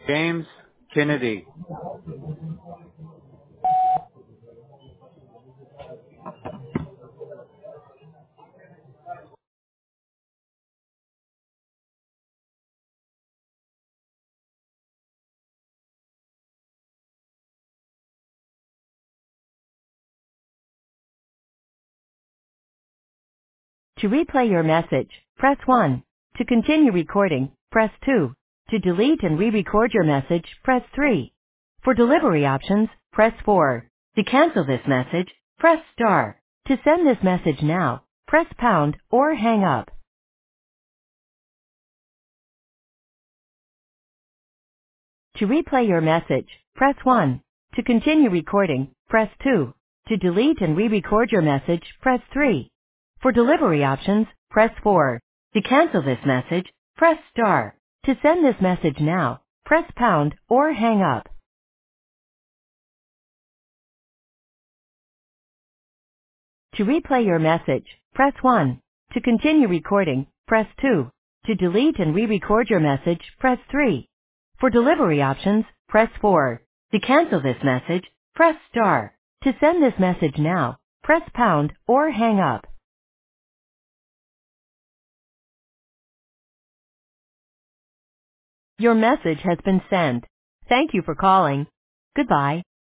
James Kennedy. To replay your message, press 1. To continue recording, press 2. To delete and re-record your message, press 3. For delivery options, press 4. To cancel this message, press star. To send this message now, press pound or hang up. To replay your message, press 1. To continue recording, press 2. To delete and re-record your message, press 3. For delivery options, press 4. To cancel this message, press star. To send this message now, press pound or hang up. To replay your message, press 1. To continue recording, press 2. To delete and re-record your message, press 3. For delivery options, press 4. To cancel this message, press star. To send this message now, press pound or hang up. Your message has been sent. Thank you for calling. Goodbye.